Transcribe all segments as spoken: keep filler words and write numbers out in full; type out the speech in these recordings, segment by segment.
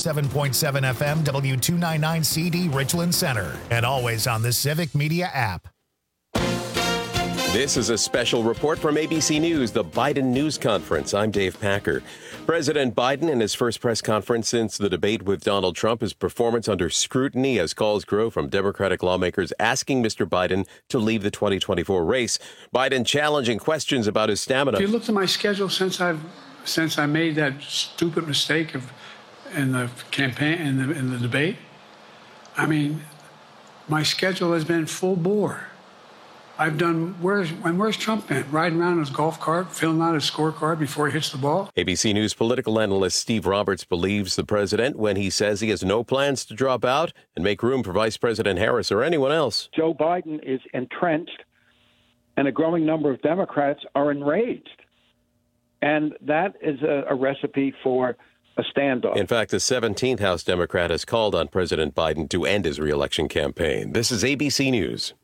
seven point seven F M, W two ninety-nine C D, Richland Center, and always on the Civic Media app. This is a special report from A B C News, the Biden News Conference. I'm Dave Packer. President Biden, in his first press conference since the debate with Donald Trump, his performance under scrutiny as calls grow from Democratic lawmakers asking Mister Biden to leave the twenty twenty-four race. Biden challenging questions about his stamina. If you looked at my schedule since I've since I made that stupid mistake of in the campaign in the in the debate, I mean, my schedule has been full bore. I've done, where's, and where's Trump been? Riding around in his golf cart, filling out his scorecard before he hits the ball? A B C News political analyst Steve Roberts believes the president when he says he has no plans to drop out and make room for Vice President Harris or anyone else. Joe Biden is entrenched, and a growing number of Democrats are enraged. And that is a, a recipe for a standoff. In fact, the seventeenth House Democrat has called on President Biden to end his reelection campaign. This is A B C News.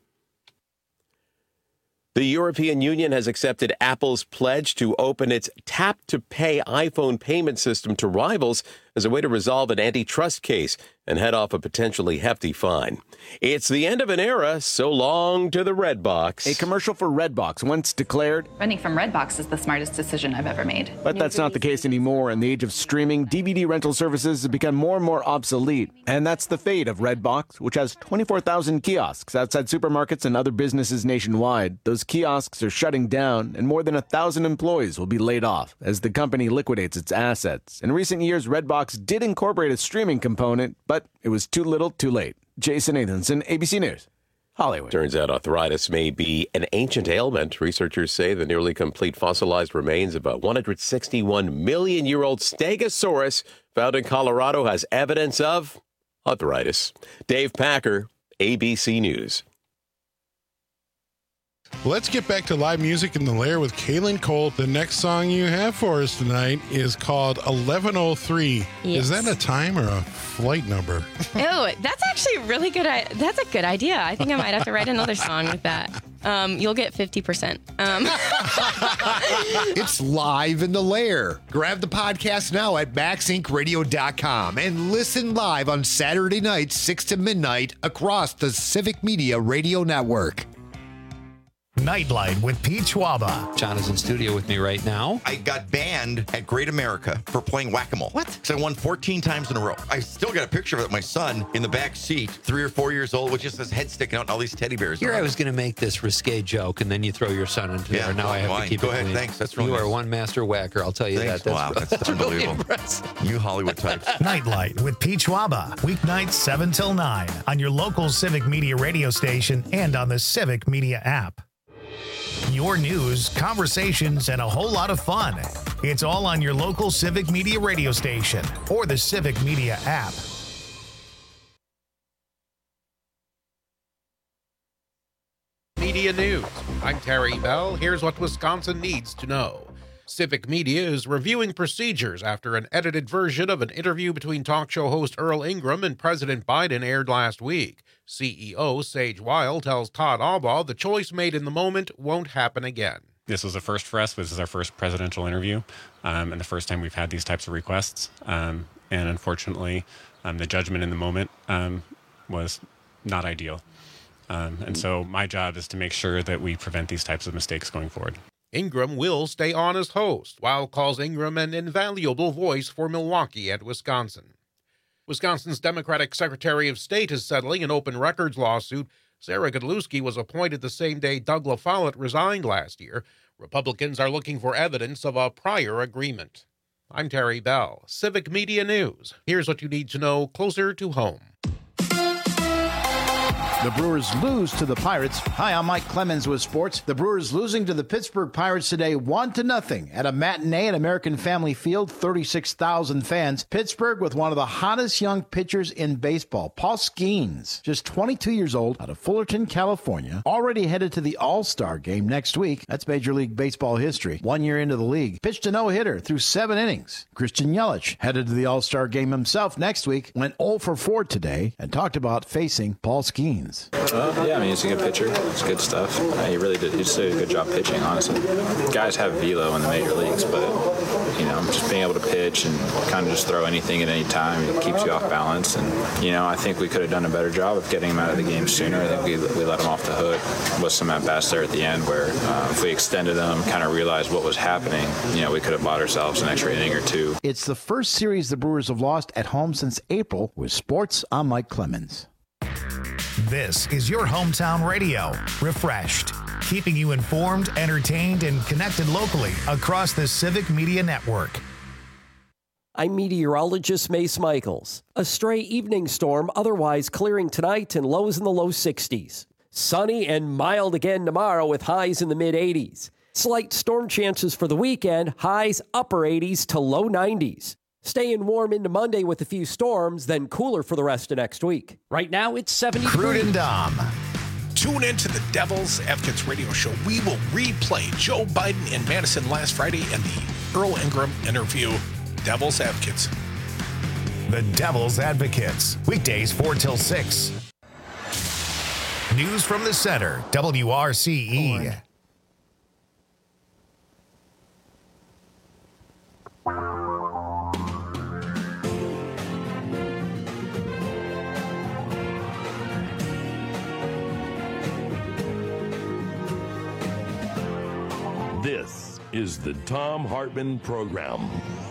The European Union has accepted Apple's pledge to open its tap-to-pay iPhone payment system to rivals as a way to resolve an antitrust case and head off a potentially hefty fine. It's the end of an era, so long to the Redbox. A commercial for Redbox once declared, "Renting from Redbox is the smartest decision I've ever made." But that's not the case anymore. In the age of streaming, D V D rental services have become more and more obsolete. And that's the fate of Redbox, which has twenty-four thousand kiosks outside supermarkets and other businesses nationwide. Those kiosks are shutting down, and more than a thousand employees will be laid off as the company liquidates its assets. In recent years, Redbox did incorporate a streaming component, but it was too little, too late. Jason Nathanson, A B C News, Hollywood. Turns out arthritis may be an ancient ailment. Researchers say the nearly complete fossilized remains of a one hundred sixty-one million year old Stegosaurus found in Colorado has evidence of arthritis. Dave Packer, A B C News. Let's get back to live music in the Lair with Kaylin Cole. The next song you have for us tonight is called eleven oh three. Yes. Is that a time or a flight number? Oh, that's actually really good. I- that's a good idea. I think I might have to write another song with that. Um, you'll get fifty percent. Um. It's live in the Lair. Grab the podcast now at max inc radio dot com and listen live on Saturday nights, six to midnight across the Civic Media Radio Network. Nightlight with Pete Schwaba. John is in studio with me right now. I got banned at Great America for playing whack-a-mole. What? Because I won fourteen times in a row. I still got a picture of it. My son in the back seat, three or four years old, with just his head sticking out and all these teddy bears. Here I was going to make this risque joke, and then you throw your son into Yeah, there. Now well, I have fine. to keep Go it ahead. clean. Thanks. That's really You nice. are one master whacker. I'll tell you Thanks. that. That's, Wow, that's really unbelievable. impressive. You Hollywood types. Nightlight with Pete Schwaba. Weeknights seven till nine on your local Civic Media radio station and on the Civic Media app. Your news, conversations, and a whole lot of fun. It's all on your local Civic Media radio station or the Civic Media app. Media News. I'm Terry Bell. Here's what Wisconsin needs to know. Civic Media is reviewing procedures after an edited version of an interview between talk show host Earl Ingram and President Biden aired last week. C E O Sage Weil tells Todd Albaugh the choice made in the moment won't happen again. This was a first for us. This is our first presidential interview, um, and the first time we've had these types of requests. Um, and unfortunately, um, the judgment in the moment um, was not ideal. Um, and so my job is to make sure that we prevent these types of mistakes going forward. Ingram will stay on as host. Weil calls Ingram an invaluable voice for Milwaukee and Wisconsin. Wisconsin's Democratic Secretary of State is settling an open records lawsuit. Sarah Godlewski was appointed the same day Doug LaFollette resigned last year. Republicans are looking for evidence of a prior agreement. I'm Terry Bell, Civic Media News. Here's what you need to know closer to home. The Brewers lose to the Pirates. Hi, I'm Mike Clemens with sports. The Brewers losing to the Pittsburgh Pirates today, one to nothing at a matinee at American Family Field, thirty-six thousand fans. Pittsburgh with one of the hottest young pitchers in baseball, Paul Skeens, just twenty-two years old, out of Fullerton, California, already headed to the All-Star game next week. That's Major League Baseball history. One year into the league, pitched a no-hitter through seven innings. Christian Yelich headed to the All-Star game himself next week, went oh for four today, and talked about facing Paul Skeens. Clemens. Uh, yeah, I mean, he's a good pitcher. It's good stuff. Uh, he really did. He just did a good job pitching, honestly. Guys have velo in the major leagues, but, you know, just being able to pitch and kind of just throw anything at any time, it keeps you off balance. And, you know, I think we could have done a better job of getting him out of the game sooner. I think we, we let him off the hook with some at-bats there at the end where uh, if we extended them, kind of realized what was happening, you know, we could have bought ourselves an extra inning or two. It's the first series the Brewers have lost at home since April. With sports, I'm Mike Clemens. This is your hometown radio, Refreshed, keeping you informed, entertained, and connected locally across the Civic Media Network. I'm meteorologist Mace Michaels. A stray evening storm otherwise clearing tonight and lows in the low sixties. Sunny and mild again tomorrow with highs in the mid eighties. Slight storm chances for the weekend, highs upper eighties to low nineties. Staying warm into Monday with a few storms, then cooler for the rest of next week. Right now, it's seventy-three. Crude and Dom. Tune in to the Devil's Advocates radio show. We will replay Joe Biden and Madison last Friday and the Earl Ingram interview. Devil's Advocates. The Devil's Advocates. Weekdays four till six. News from the center. W R C E. This is the Thom Hartmann Program.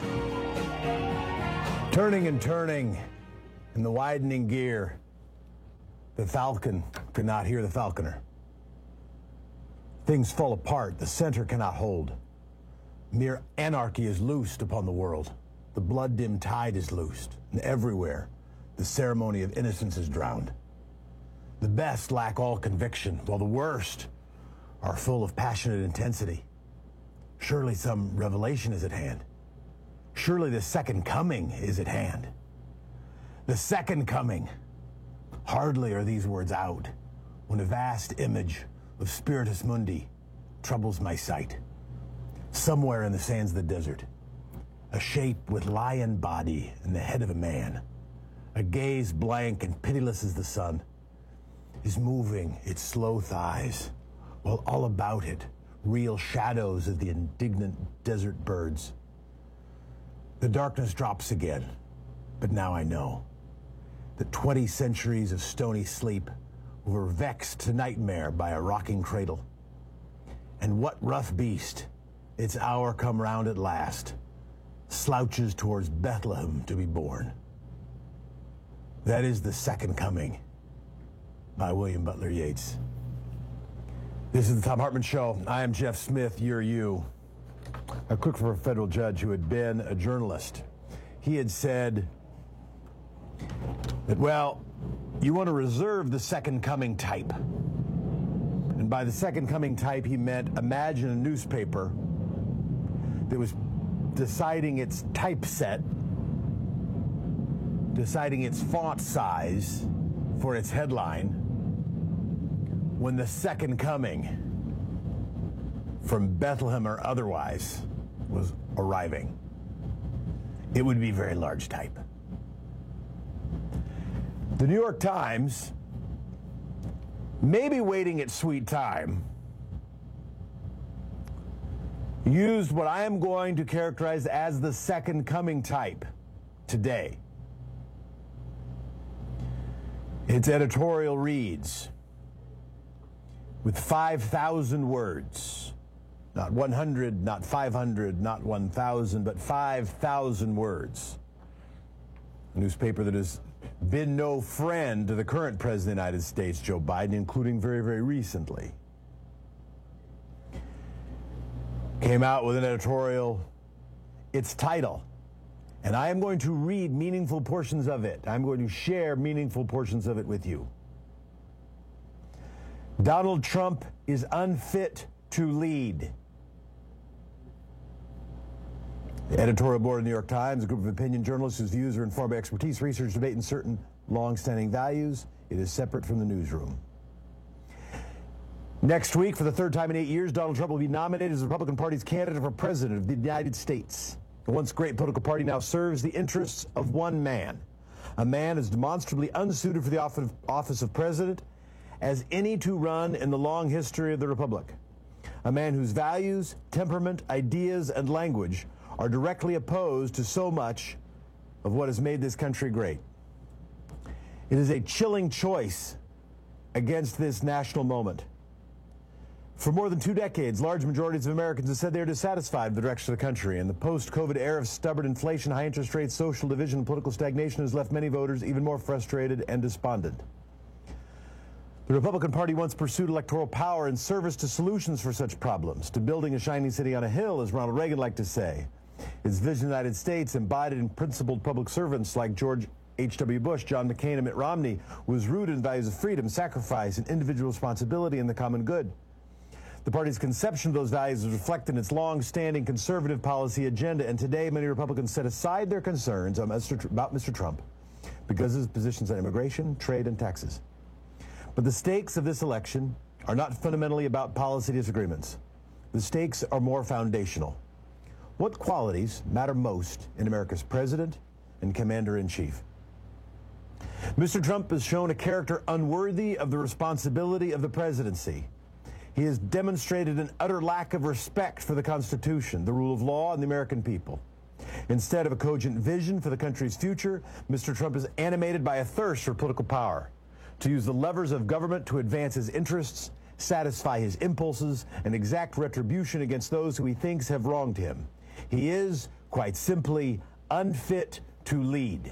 Turning and turning in the widening gear, the falcon could not hear the falconer. Things fall apart, the center cannot hold. Mere anarchy is loosed upon the world. The blood-dimmed tide is loosed, and everywhere the ceremony of innocence is drowned. The best lack all conviction, while the worst are full of passionate intensity. Surely some revelation is at hand. Surely the second coming is at hand. The second coming. Hardly are these words out when a vast image of Spiritus Mundi troubles my sight. Somewhere in the sands of the desert, a shape with lion body and the head of a man, a gaze blank and pitiless as the sun, is moving its slow thighs, while all about it reel shadows of the indignant desert birds. The darkness drops again, but now I know that twenty centuries of stony sleep were vexed to nightmare by a rocking cradle. And what rough beast, its hour come round at last, slouches towards Bethlehem to be born? That is the second coming, by William Butler Yeats. This is the Thom Hartmann Show. I am Jeff Smith, you're you. A cook for a federal judge who had been a journalist. He had said that, well, you want to reserve the second coming type. And by the second coming type, he meant imagine a newspaper that was deciding its typeset, deciding its font size for its headline, when the second coming, from Bethlehem or otherwise, was arriving. It would be very large type. The New York Times, maybe waiting its sweet time, used what I am going to characterize as the second coming type today. Its editorial reads, with five thousand words, not one hundred, not five hundred, not one thousand, but five thousand words. A newspaper that has been no friend to the current President of the United States, Joe Biden, including very, very recently. Came out with an editorial, its title, and I am going to read meaningful portions of it. I'm going to share meaningful portions of it with you. Donald Trump is unfit to lead. The editorial board of the New York Times, a group of opinion journalists whose views are informed by expertise, research, debate, and certain long-standing values. It is separate from the newsroom. Next week, for the third time in eight years, Donald Trump will be nominated as the Republican Party's candidate for president of the United States. The once great political party now serves the interests of one man, a man as demonstrably unsuited for the office of president as any to run in the long history of the Republic. A man whose values, temperament, ideas, and language are directly opposed to so much of what has made this country great. It is a chilling choice against this national moment. For more than two decades, large majorities of Americans have said they are dissatisfied with the direction of the country, and the post-COVID era of stubborn inflation, high interest rates, social division, and political stagnation has left many voters even more frustrated and despondent. The Republican Party once pursued electoral power in service to solutions for such problems, to building a shining city on a hill, as Ronald Reagan liked to say. Its vision of the United States, embodied in principled public servants like George H W Bush, John McCain, and Mitt Romney, was rooted in values of freedom, sacrifice, and individual responsibility in the common good. The party's conception of those values is reflected in its long-standing conservative policy agenda, and today many Republicans set aside their concerns about Mister Trump because of his positions on immigration, trade, and taxes. But the stakes of this election are not fundamentally about policy disagreements. The stakes are more foundational. What qualities matter most in America's president and commander-in-chief? Mister Trump has shown a character unworthy of the responsibility of the presidency. He has demonstrated an utter lack of respect for the Constitution, the rule of law, and the American people. Instead of a cogent vision for the country's future, Mister Trump is animated by a thirst for political power, to use the levers of government to advance his interests, satisfy his impulses, and exact retribution against those who he thinks have wronged him. He is, quite simply, unfit to lead.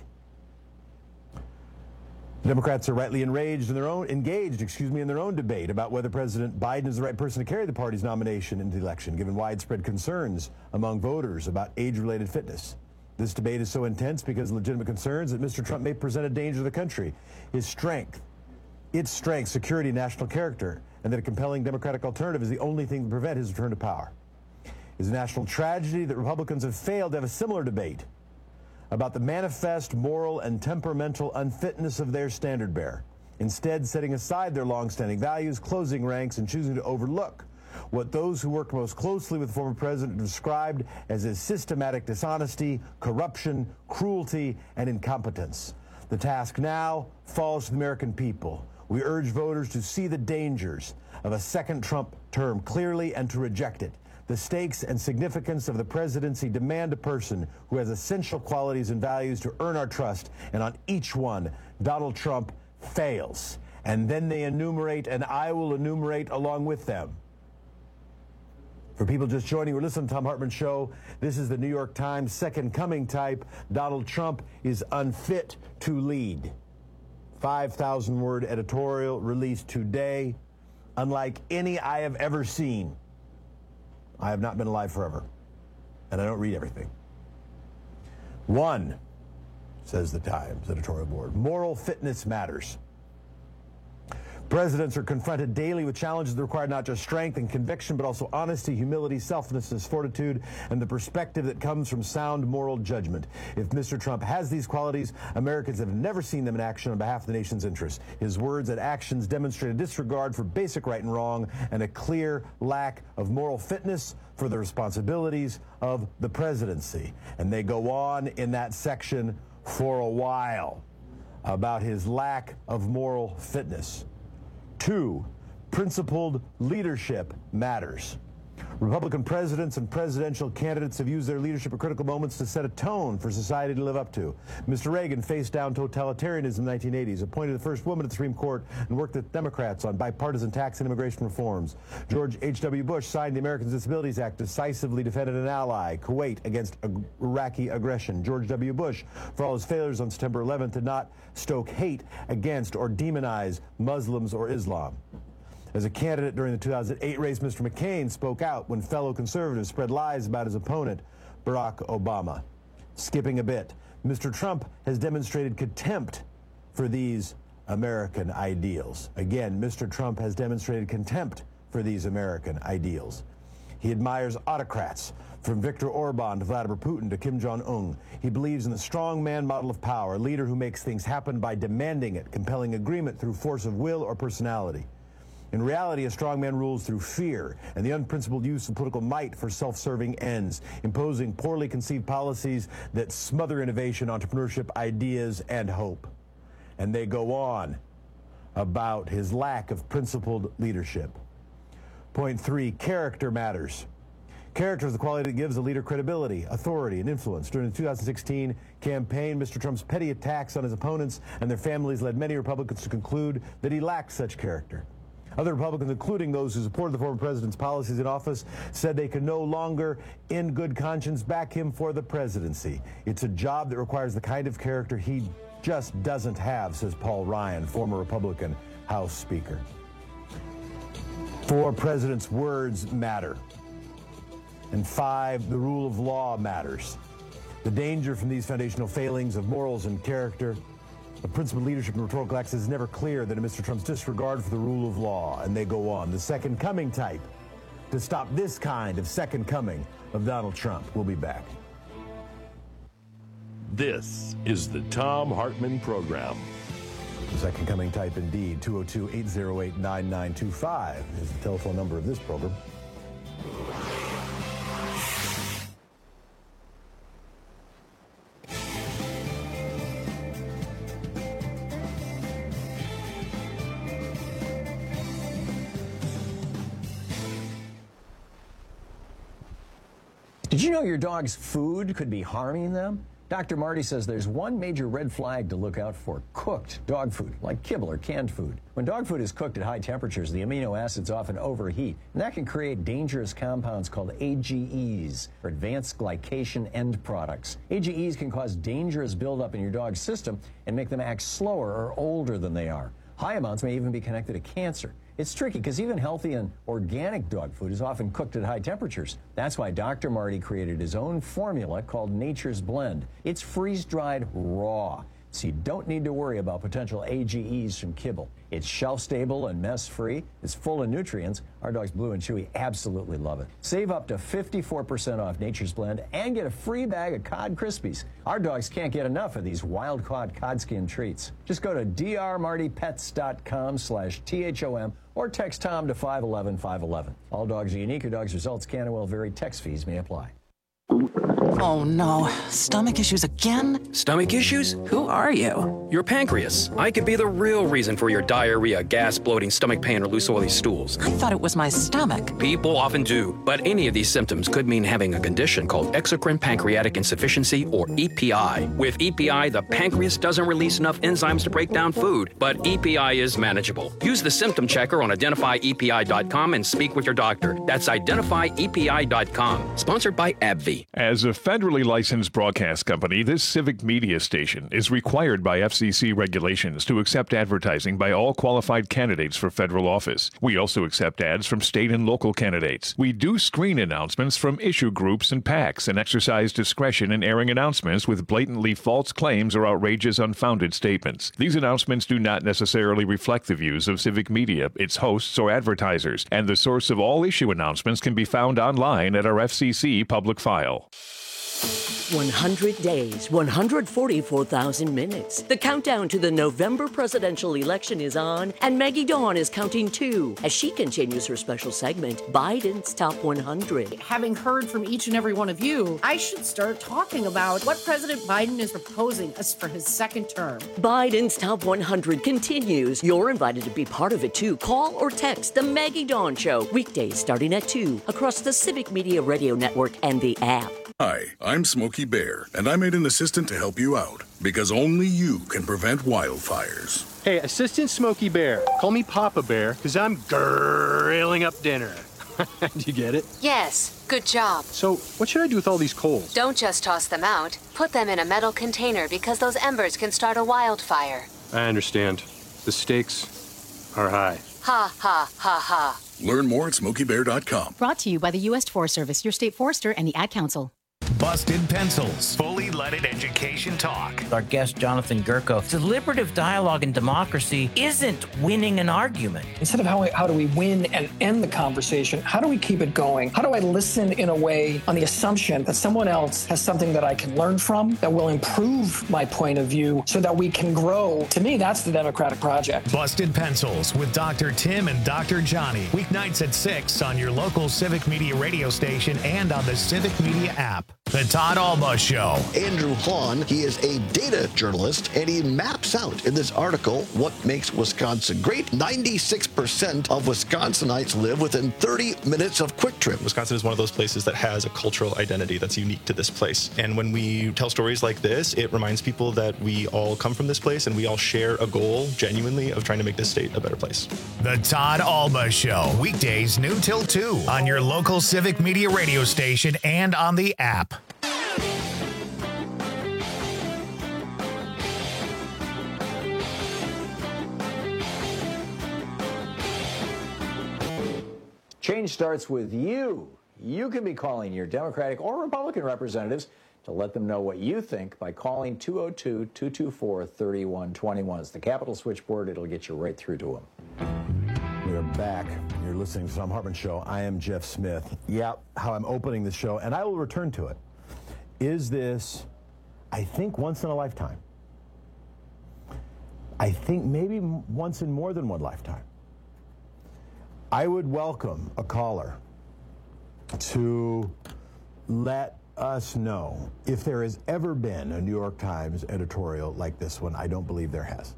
The Democrats are rightly enraged in their own, engaged, excuse me, in their own debate about whether President Biden is the right person to carry the party's nomination into the election, given widespread concerns among voters about age-related fitness. This debate is so intense because of legitimate concerns that Mister Trump may present a danger to the country, his strength, its strength, security, and national character, and that a compelling Democratic alternative is the only thing to prevent his return to power. It is a national tragedy that Republicans have failed to have a similar debate about the manifest moral and temperamental unfitness of their standard bearer, instead setting aside their long-standing values, closing ranks, and choosing to overlook what those who worked most closely with the former president described as his systematic dishonesty, corruption, cruelty, and incompetence. The task now falls to the American people. We urge voters to see the dangers of a second Trump term clearly and to reject it. The stakes and significance of the presidency demand a person who has essential qualities and values to earn our trust, and on each one, Donald Trump fails. And then they enumerate, and I will enumerate along with them. For people just joining or listening to the Thom Hartmann Show, this is the New York Times second coming type. Donald Trump is unfit to lead. five thousand word editorial released today, unlike any I have ever seen. I have not been alive forever, and I don't read everything. One, says the Times editorial board, moral fitness matters. Presidents are confronted daily with challenges that require not just strength and conviction, but also honesty, humility, selflessness, fortitude, and the perspective that comes from sound moral judgment. If Mister Trump has these qualities, Americans have never seen them in action on behalf of the nation's interests. His words and actions demonstrate a disregard for basic right and wrong and a clear lack of moral fitness for the responsibilities of the presidency. And they go on in that section for a while about his lack of moral fitness. Two, principled leadership matters. Republican presidents and presidential candidates have used their leadership at critical moments to set a tone for society to live up to. Mister Reagan faced down totalitarianism in the nineteen eighties, appointed the first woman at the Supreme Court, and worked with Democrats on bipartisan tax and immigration reforms. George H W Bush signed the Americans with Disabilities Act, decisively defended an ally, Kuwait, against Iraqi aggression. George W. Bush, for all his failures on September eleventh, did not stoke hate against or demonize Muslims or Islam. As a candidate during the two thousand eight race, Mister McCain spoke out when fellow conservatives spread lies about his opponent, Barack Obama. Skipping a bit, Mister Trump has demonstrated contempt for these American ideals. Again, Mister Trump has demonstrated contempt for these American ideals. He admires autocrats, from Viktor Orban to Vladimir Putin to Kim Jong-un. He believes in the strongman model of power, a leader who makes things happen by demanding it, compelling agreement through force of will or personality. In reality, a strongman rules through fear and the unprincipled use of political might for self-serving ends, imposing poorly conceived policies that smother innovation, entrepreneurship, ideas, and hope. And they go on about his lack of principled leadership. Point three, character matters. Character is the quality that gives a leader credibility, authority, and influence. During the two thousand sixteen campaign, Mister Trump's petty attacks on his opponents and their families led many Republicans to conclude that he lacked such character. Other Republicans, including those who supported the former president's policies in office, said they could no longer, in good conscience, back him for the presidency. It's a job that requires the kind of character he just doesn't have, says Paul Ryan, former Republican House Speaker. Four, president's words matter. And five, the rule of law matters. The danger from these foundational failings of morals and character, the principled leadership and rhetorical acts is never clear than in Mister Trump's disregard for the rule of law. And they go on. The second coming type to stop this kind of second coming of Donald Trump. We'll be back. This is the Thom Hartmann Program. The second coming type indeed. two oh two, eight oh eight, nine nine two five is the telephone number of this program. Did you know your dog's food could be harming them? Doctor Marty says there's one major red flag to look out for: cooked dog food, like kibble or canned food. When dog food is cooked at high temperatures, the amino acids often overheat, and that can create dangerous compounds called A G Es, or advanced glycation end products. A G Es can cause dangerous buildup in your dog's system and make them act slower or older than they are. High amounts may even be connected to cancer. It's tricky because even healthy and organic dog food is often cooked at high temperatures. That's why Doctor Marty created his own formula called Nature's Blend. It's freeze-dried raw, so you don't need to worry about potential A G Es from kibble. It's shelf-stable and mess-free. It's full of nutrients. Our dogs Blue and Chewy absolutely love it. Save up to fifty-four percent off Nature's Blend and get a free bag of Cod Krispies. Our dogs can't get enough of these wild-caught cod skin treats. Just go to drmartypets.com slash T-H-O-M or text Tom to five one one, five one one. All dogs are unique. Your dog's results can and will vary. Text fees may apply. Oh no, stomach issues again? Stomach issues? Who are you? Your pancreas. I could be the real reason for your diarrhea, gas, bloating, stomach pain, or loose oily stools. I thought it was my stomach. People often do, but any of these symptoms could mean having a condition called exocrine pancreatic insufficiency, or E P I. With E P I, the pancreas doesn't release enough enzymes to break down food, but E P I is manageable. Use the symptom checker on identify E P I dot com and speak with your doctor. That's identify E P I dot com. Sponsored by AbbVie. As a federally licensed broadcast company, this civic media station is required by F C C regulations to accept advertising by all qualified candidates for federal office. We also accept ads from state and local candidates. We do screen announcements from issue groups and PACs and exercise discretion in airing announcements with blatantly false claims or outrageous, unfounded statements. These announcements do not necessarily reflect the views of civic media, its hosts, or advertisers, and the source of all issue announcements can be found online at our F C C public file. one hundred days, one hundred forty-four thousand minutes. The countdown to the November presidential election is on, and Maggie Dawn is counting too as she continues her special segment, Biden's Top one hundred. Having heard from each and every one of you, I should start talking about what President Biden is proposing us for his second term. Biden's Top one hundred continues. You're invited to be part of it too. Call or text The Maggie Dawn Show, weekdays starting at two, across the Civic Media Radio Network and the app. Hi, I'm Smokey Bear, and I made an assistant to help you out, because only you can prevent wildfires. Hey, Assistant Smokey Bear, call me Papa Bear, because I'm grilling up dinner. Do you get it? Yes, good job. So, what should I do with all these coals? Don't just toss them out. Put them in a metal container because those embers can start a wildfire. I understand. The stakes are high. Ha, ha, ha, ha. Learn more at smokey bear dot com. Brought to you by the U S Forest Service, your state forester, and the Ad Council. Busted Pencils, fully leaded education talk. Our guest, Jonathan Gurko, deliberative dialogue and democracy isn't winning an argument. Instead of how, how do we win and end the conversation, how do we keep it going? How do I listen in a way on the assumption that someone else has something that I can learn from, that will improve my point of view so that we can grow? To me, that's the Democratic project. Busted Pencils with Doctor Tim and Doctor Johnny. Weeknights at six on your local Civic Media radio station and on the Civic Media app. The Todd Alba Show. Andrew Hahn, he is a data journalist, and he maps out in this article what makes Wisconsin great. ninety-six percent of Wisconsinites live within thirty minutes of Quick Trip. Wisconsin is one of those places that has a cultural identity that's unique to this place. And when we tell stories like this, it reminds people that we all come from this place and we all share a goal, genuinely, of trying to make this state a better place. The Todd Alba Show. Weekdays noon till two on your local Civic Media radio station and on the app. Change starts with you. You can be calling your Democratic or Republican representatives to let them know what you think by calling two oh two, two two four, three one two one. It's the Capitol switchboard. It'll get you right through to them. We are back. You're listening to the Thom Hartmann Show. I am Jeff Smith. Yeah, how I'm opening the show, and I will return to it. Is this, I think, once in a lifetime? I think maybe once in more than one lifetime. I would welcome a caller to let us know if there has ever been a New York Times editorial like this one. I don't believe there has.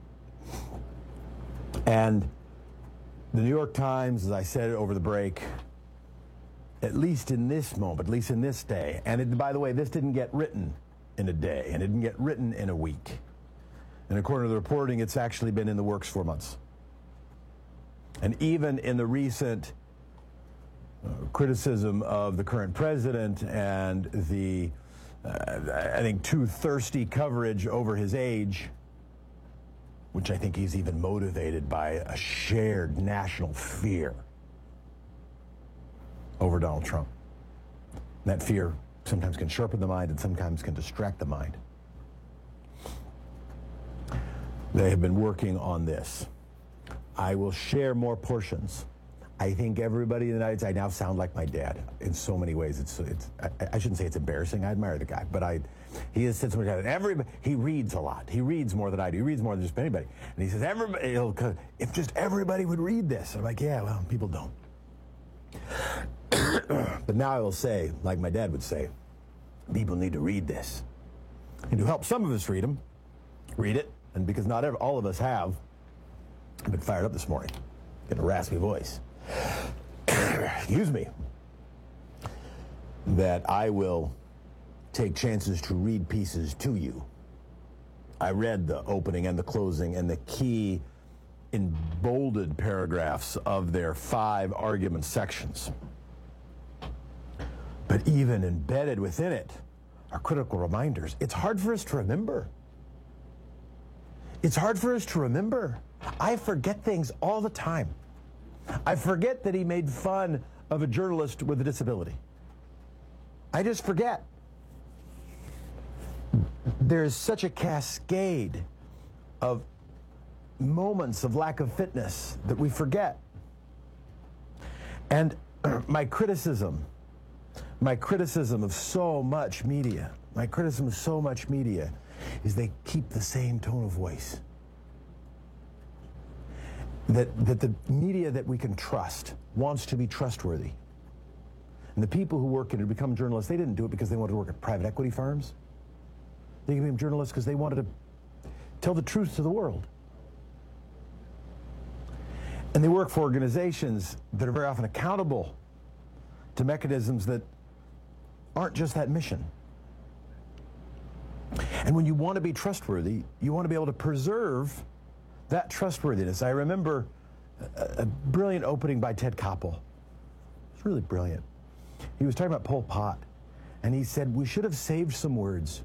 And the New York Times, as I said over the break, at least in this moment, at least in this day, and it, by the way, this didn't get written in a day, and it didn't get written in a week. And according to the reporting, it's actually been in the works for months. And even in the recent uh, criticism of the current president and the, uh, I think, too thirsty coverage over his age, which I think he's even motivated by a shared national fear over Donald Trump. And that fear sometimes can sharpen the mind and sometimes can distract the mind. They have been working on this. I will share more portions. I think everybody in the United States, I now sound like my dad in so many ways. It's, it's I, I shouldn't say it's embarrassing. I admire the guy, but I, he has said so much. Everybody, he reads a lot. He reads more than I do. He reads more than just anybody. And he says, everybody, he'll, if just everybody would read this. I'm like, yeah, well, people don't. But now I will say, like my dad would say, people need to read this. And to help some of us read them, read it. And because not every, all of us have, I've been fired up this morning. Got a raspy voice. Excuse me. That I will take chances to read pieces to you. I read the opening and the closing and the key in bolded paragraphs of their five argument sections. But even embedded within it are critical reminders. It's hard for us to remember. It's hard for us to remember. I forget things all the time. I forget that he made fun of a journalist with a disability. I just forget. There's such a cascade of moments of lack of fitness that we forget. And my criticism, my criticism of so much media, my criticism of so much media is they keep the same tone of voice. That, that the media that we can trust wants to be trustworthy. And the people who work in it, become journalists, they didn't do it because they wanted to work at private equity firms. They became journalists because they wanted to tell the truth to the world. And they work for organizations that are very often accountable to mechanisms that aren't just that mission. And when you want to be trustworthy, you want to be able to preserve that trustworthiness. I remember a, a brilliant opening by Ted Koppel. It's really brilliant. He was talking about Pol Pot, and he said, we should have saved some words.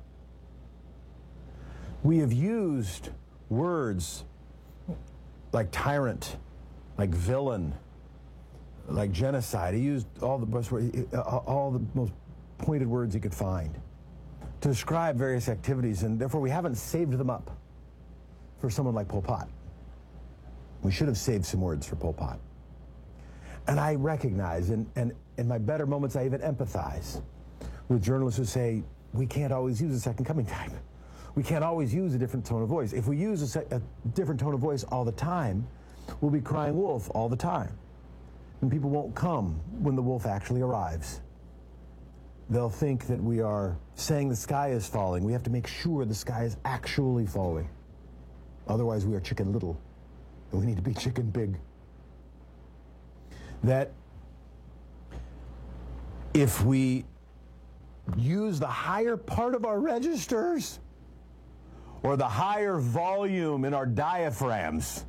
We have used words like tyrant, like villain, like genocide. He used all the most, all the most pointed words he could find to describe various activities, and therefore we haven't saved them up for someone like Pol Pot. We should have saved some words for Pol Pot. And I recognize, and, and in my better moments, I even empathize with journalists who say, we can't always use a second coming type. We can't always use a different tone of voice. If we use a, se- a different tone of voice all the time, we'll be crying wolf all the time. And people won't come when the wolf actually arrives. they'll think that we are saying the sky is falling. We have to make sure the sky is actually falling. Otherwise, we are Chicken Little, and we need to be Chicken Big. That if we use the higher part of our registers or the higher volume in our diaphragms,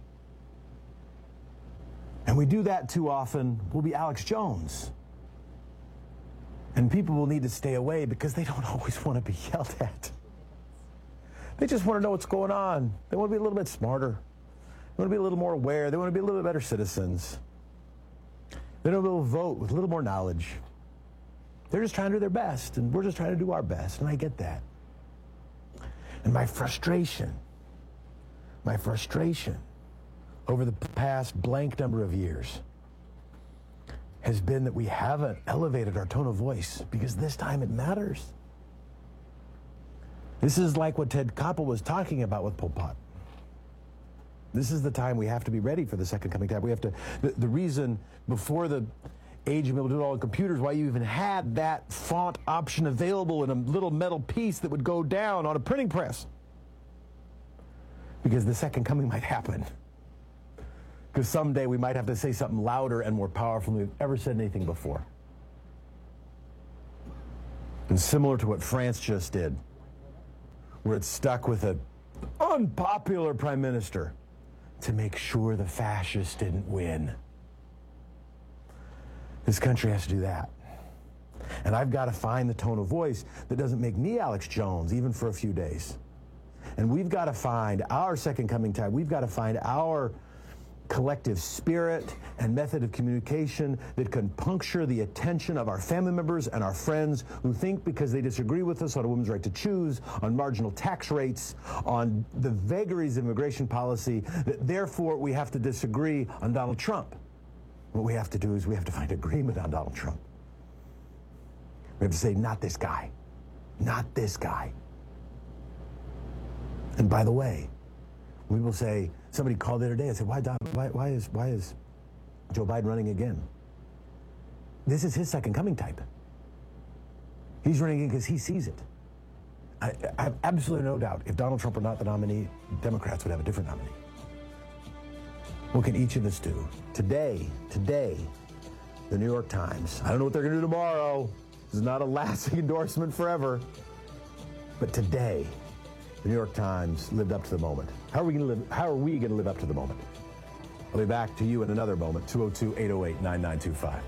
and we do that too often, we'll be Alex Jones. And people will need to stay away because they don't always want to be yelled at. They just want to know what's going on. They want to be a little bit smarter. They want to be a little more aware. They want to be a little bit better citizens. They want to be able to vote with a little more knowledge. They're just trying to do their best, and we're just trying to do our best, and I get that. And my frustration, my frustration over the past blank number of years has been that we haven't elevated our tone of voice, because this time it matters. This is like what Ted Koppel was talking about with Pol Pot. This is the time we have to be ready for the second coming time. We have to, the, the reason before the age of being able to do it all on computers, why you even had that font option available in a little metal piece that would go down on a printing press. Because the second coming might happen. Because someday we might have to say something louder and more powerful than we've ever said anything before. And similar to what France just did, where it stuck with an unpopular prime minister to make sure the fascists didn't win. This country has to do that. And I've got to find the tone of voice that doesn't make me Alex Jones, even for a few days. And we've got to find our second coming time. We've got to find our collective spirit and method of communication that can puncture the attention of our family members and our friends who think because they disagree with us on a woman's right to choose, on marginal tax rates, on the vagaries of immigration policy, that therefore we have to disagree on Donald Trump. What we have to do is we have to find agreement on Donald Trump. We have to say, not this guy. Not this guy. And by the way, we will say, somebody called the other day and said, why, why, why, is, why is Joe Biden running again? This is his second coming type. He's running again because he sees it. I, I have absolutely no doubt if Donald Trump were not the nominee, Democrats would have a different nominee. What can each of us do? Today, today, the New York Times, I don't know what they're going to do tomorrow. This is not a lasting endorsement forever. But today, the New York Times lived up to the moment. How are we going to live, how are we going to live up to the moment? I'll be back to you in another moment, two oh two, eight oh eight, nine nine two five.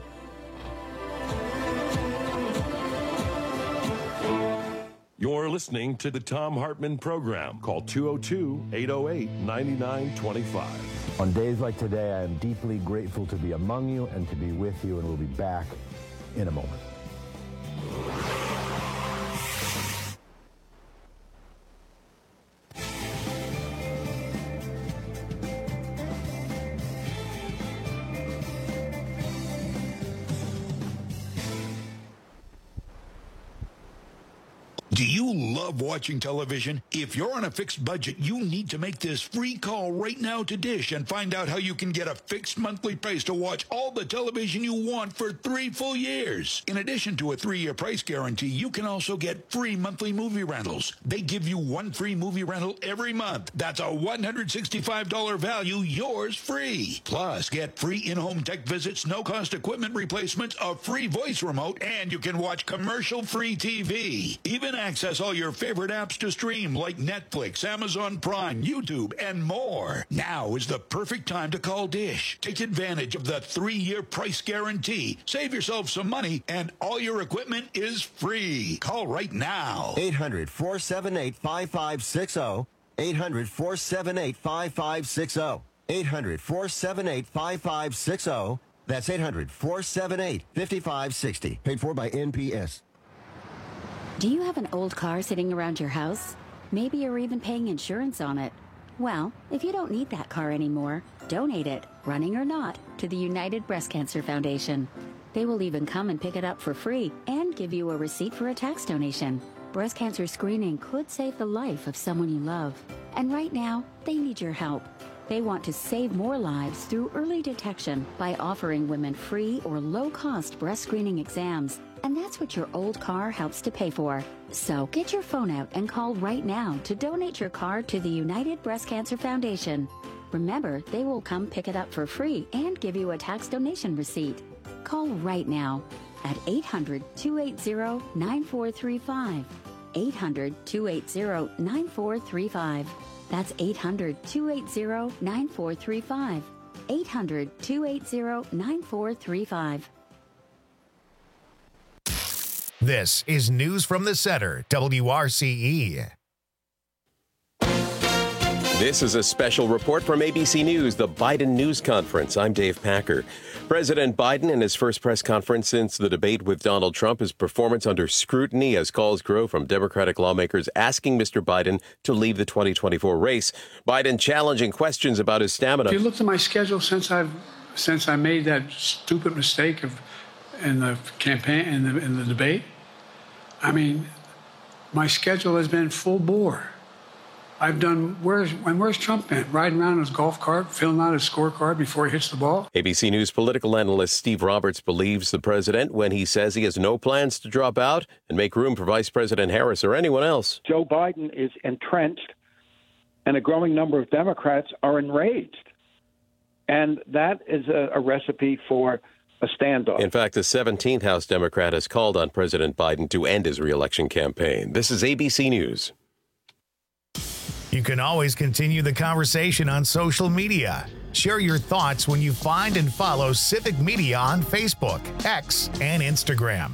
You're listening to the Thom Hartmann Program. Call two oh two, eight oh eight, nine nine two five. On days like today, I am deeply grateful to be among you and to be with you, and we'll be back in a moment. Do you love watching television? If you're on a fixed budget, you need to make this free call right now to Dish and find out how you can get a fixed monthly price to watch all the television you want for three full years. In addition to a three-year price guarantee, you can also get free monthly movie rentals. They give you one free movie rental every month. That's a one hundred sixty-five dollars value, yours free. Plus, get free in-home tech visits, no-cost equipment replacements, a free voice remote, and you can watch commercial-free T V. Even access all your favorite apps to stream like Netflix, Amazon Prime, YouTube, and more. Now is the perfect time to call Dish. Take advantage of the three-year price guarantee. Save yourself some money, and all your equipment is free. Call right now. eight hundred, four seven eight, five five six zero. eight hundred, four seven eight, five five six zero. eight hundred, four seven eight, five five six zero. That's eight hundred, four seven eight, five five six zero. Paid for by N P S. Do you have an old car sitting around your house? Maybe you're even paying insurance on it. Well, if you don't need that car anymore, donate it, running or not, to the United Breast Cancer Foundation. They will even come and pick it up for free and give you a receipt for a tax donation. Breast cancer screening could save the life of someone you love. And right now, they need your help. They want to save more lives through early detection by offering women free or low-cost breast screening exams. And that's what your old car helps to pay for. So get your phone out and call right now to donate your car to the United Breast Cancer Foundation. Remember, they will come pick it up for free and give you a tax donation receipt. Call right now at eight hundred, two eight zero, nine four three five. eight hundred, two eight zero, nine four three five. That's eight hundred, two eight zero, nine four three five. eight hundred, two eight zero, nine four three five. This is News from the Center, W R C E. This is a special report from A B C News, the Biden News Conference. I'm Dave Packer. President Biden, in his first press conference since the debate with Donald Trump, his performance under scrutiny as calls grow from Democratic lawmakers asking Mister Biden to leave the twenty twenty-four race. Biden challenging questions about his stamina. If you looked at my schedule since I've since I made that stupid mistake of in the campaign in the in the debate, I mean, my schedule has been full bore. I've done, where's, when where's Trump been? Riding around in his golf cart, filling out his scorecard before he hits the ball? A B C News political analyst Steve Roberts believes the president when he says he has no plans to drop out and make room for Vice President Harris or anyone else. Joe Biden is entrenched, and a growing number of Democrats are enraged. And that is a, a recipe for a standoff. In fact, the seventeenth House Democrat has called on President Biden to end his reelection campaign. This is A B C News. You can always continue the conversation on social media. Share your thoughts when you find and follow Civic Media on Facebook, X, and Instagram.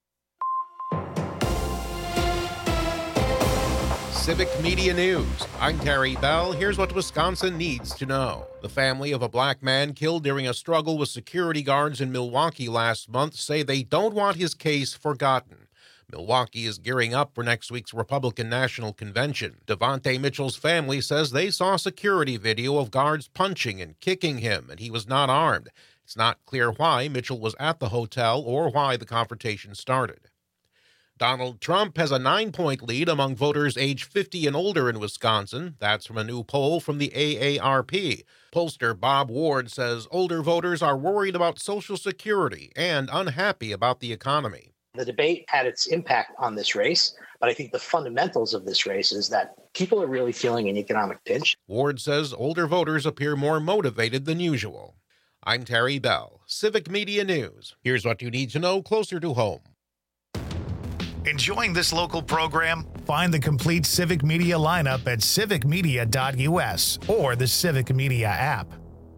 Civic Media News. I'm Terry Bell. Here's what Wisconsin needs to know. The family of a black man killed during a struggle with security guards in Milwaukee last month say they don't want his case forgotten. Milwaukee is gearing up for next week's Republican National Convention. Devontae Mitchell's family says they saw security video of guards punching and kicking him, and he was not armed. It's not clear why Mitchell was at the hotel or why the confrontation started. Donald Trump has a nine-point lead among voters age fifty and older in Wisconsin. That's from a new poll from the A A R P. Pollster Bob Ward says older voters are worried about Social Security and unhappy about the economy. The debate had its impact on this race, but I think the fundamentals of this race is that people are really feeling an economic pinch. Ward says older voters appear more motivated than usual. I'm Terry Bell, Civic Media News. Here's what you need to know closer to home. Enjoying this local program? Find the complete Civic Media lineup at civic media dot U S or the Civic Media app.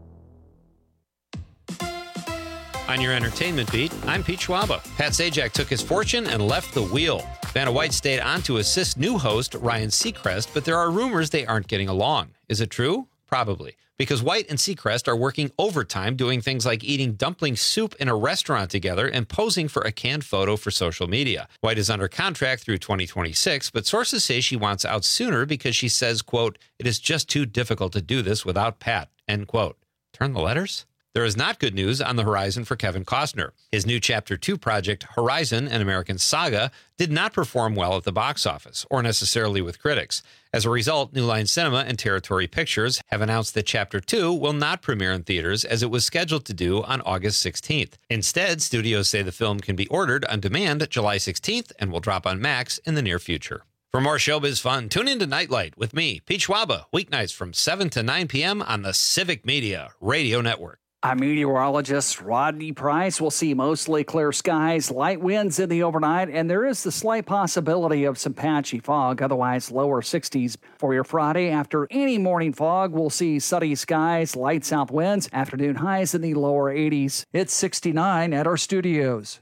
On your entertainment beat, I'm Pete Schwaba. Pat Sajak took his fortune and left the wheel. Vanna White stayed on to assist new host Ryan Seacrest, but there are rumors they aren't getting along. Is it true? Probably. Because White and Seacrest are working overtime doing things like eating dumpling soup in a restaurant together and posing for a canned photo for social media. White is under contract through twenty twenty-six, but sources say she wants out sooner because she says, quote, "It is just too difficult to do this without Pat," end quote. Turn the letters? There is not good news on the horizon for Kevin Costner. His new Chapter two project, Horizon, an American Saga, did not perform well at the box office, or necessarily with critics. As a result, New Line Cinema and Territory Pictures have announced that Chapter two will not premiere in theaters as it was scheduled to do on August sixteenth. Instead, studios say the film can be ordered on demand July sixteenth and will drop on Max in the near future. For more showbiz fun, tune in to Nightlight with me, Pete Schwaba, weeknights from seven to nine p.m. on the Civic Media Radio Network. I'm meteorologist Rodney Price. We'll see mostly clear skies, light winds in the overnight, and there is the slight possibility of some patchy fog, otherwise lower sixties. For your Friday, after any morning fog, we'll see sunny skies, light south winds, afternoon highs in the lower eighties. It's sixty-nine at our studios.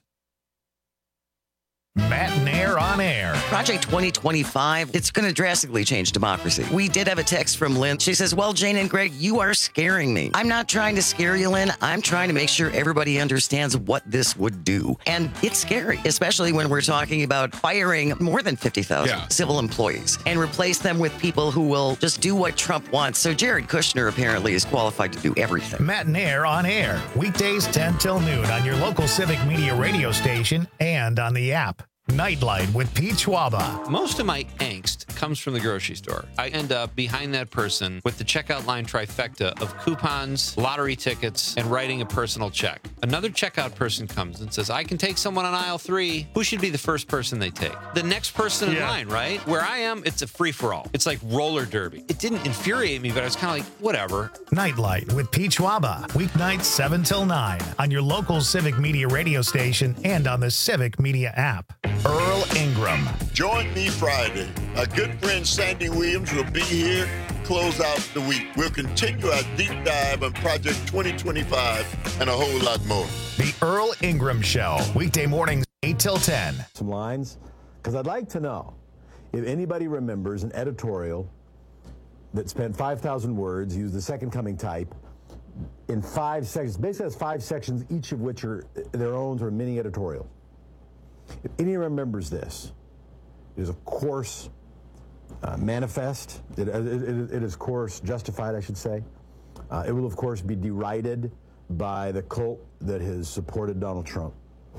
Matt and Air on Air. Project twenty twenty-five, it's going to drastically change democracy. We did have a text from Lynn. She says, well, Jane and Greg, you are scaring me. I'm not trying to scare you, Lynn. I'm trying to make sure everybody understands what this would do. And it's scary, especially when we're talking about firing more than fifty thousand yeah. civil employees and replace them with people who will just do what Trump wants. So Jared Kushner apparently is qualified to do everything. Matt and Air on Air. Weekdays ten till noon on your local Civic Media radio station and on the app. Nightlight with Pete Schwaba. Most of my angst comes from the grocery store. I end up behind that person with the checkout line trifecta of coupons, lottery tickets, and writing a personal check. Another checkout person comes and says, I can take someone on aisle three. Who should be the first person they take? The next person in Yeah. line, right? Where I am, it's a free-for-all. It's like roller derby. It didn't infuriate me, but I was kind of like, whatever. Nightlight with Pete Schwaba. Weeknights seven till nine on your local Civic Media radio station and on the Civic Media app. Earl Ingram. Join me Friday. Our good friend Sandy Williams will be here to close out the week. We'll continue our deep dive on Project twenty twenty-five and a whole lot more. The Earl Ingram Show. Weekday mornings eight till ten. Some lines, because I'd like to know if anybody remembers an editorial that spent five thousand words, used the second coming type, in five sections. Basically has five sections, each of which are their own sort of mini editorial. If any remembers this, it is, of course, uh, manifest. It, it, it, it is, of course, justified, I should say. Uh, it will, of course, be derided by the cult that has supported Donald Trump.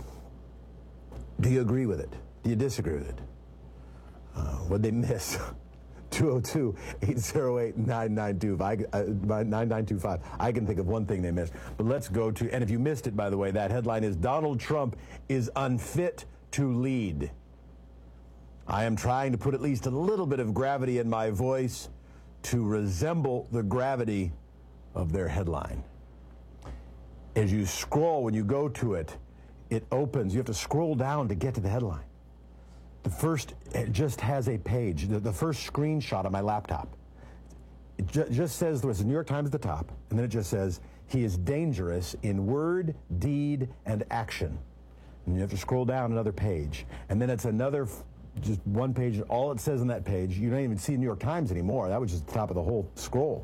Do you agree with it? Do you disagree with it? Uh, what'd they miss? two oh two, eight oh eight, nine nine two five. nine nine two five. I can think of one thing they missed. But let's go to, and if you missed it, by the way, that headline is Donald Trump is unfit to lead. I am trying to put at least a little bit of gravity in my voice to resemble the gravity of their headline. As you scroll, when you go to it, it opens. You have to scroll down to get to the headline. The first, it just has a page. The, the first screenshot on my laptop. It ju- just says, there's the New York Times at the top, and then it just says, he is dangerous in word, deed, and action. And you have to scroll down another page. And then it's another, just one page, all it says on that page, you don't even see New York Times anymore. That was just the top of the whole scroll.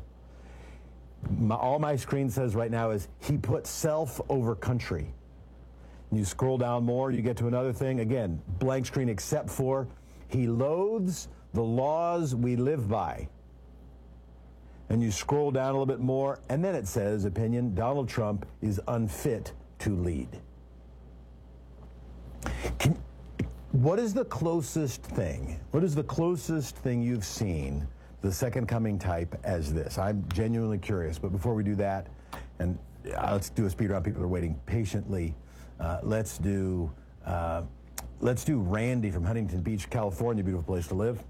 My, all my screen says right now is, he put self over country. You scroll down more, you get to another thing. Again, blank screen except for, he loathes the laws we live by. And you scroll down a little bit more, and then it says, opinion, Donald Trump is unfit to lead. Can, what is the closest thing? What is the closest thing you've seen, the second coming type, as this? I'm genuinely curious, but before we do that, and uh, let's do a speed round. People are waiting patiently. Uh, let's do uh, let's do Randy from Huntington Beach, California. Beautiful place to live.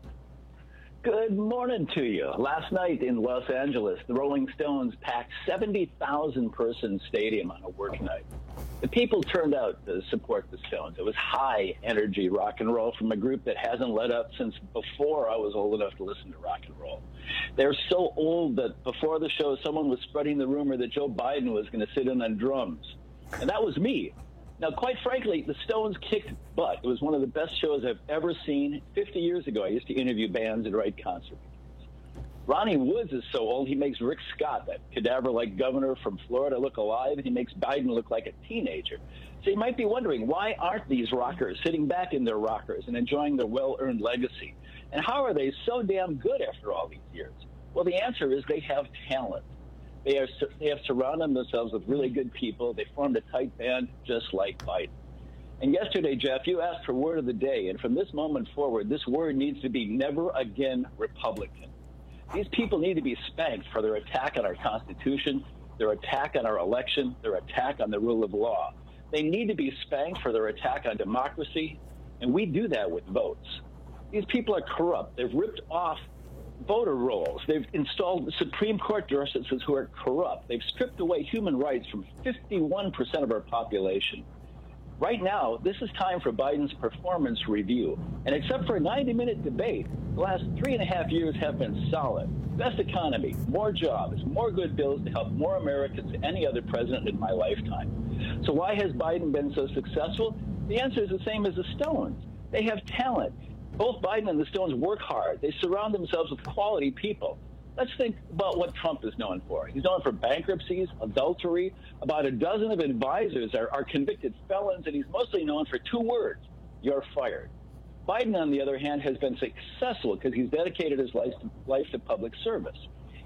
Good morning to you. Last night in Los Angeles, the Rolling Stones packed seventy thousand person stadium on a work night. The people turned out to support the Stones. It was high energy rock and roll from a group that hasn't let up since before I was old enough to listen to rock and roll. They're so old that before the show, someone was spreading the rumor that Joe Biden was going to sit in on drums. And that was me. Now, quite frankly, the Stones kicked butt. It was one of the best shows I've ever seen. fifty years ago, I used to interview bands and write concert videos. Ronnie Woods is so old, he makes Rick Scott, that cadaver-like governor from Florida, look alive, and he makes Biden look like a teenager. So you might be wondering, why aren't these rockers sitting back in their rockers and enjoying their well-earned legacy? And how are they so damn good after all these years? Well, the answer is they have talent. They, are, they have surrounded themselves with really good people. They formed a tight band just like Biden. And yesterday, Jeff, you asked for word of the day. And from this moment forward, this word needs to be never again Republican. These people need to be spanked for their attack on our Constitution, their attack on our election, their attack on the rule of law. They need to be spanked for their attack on democracy. And we do that with votes. These people are corrupt. They've ripped off voter rolls. They've installed Supreme Court justices who are corrupt. They've stripped away human rights from fifty-one percent of our population. Right now, this is time for Biden's performance review. And except for a ninety-minute debate, the last three and a half years have been solid. Best economy, more jobs, more good bills to help more Americans than any other president in my lifetime. So why has Biden been so successful? The answer is the same as the Stones. They have talent. Both Biden and the Stones work hard. They surround themselves with quality people. Let's think about what Trump is known for. He's known for bankruptcies, adultery. About a dozen of advisors are, are convicted felons, and he's mostly known for two words: you're fired. Biden, on the other hand, has been successful because he's dedicated his life to, life to public service.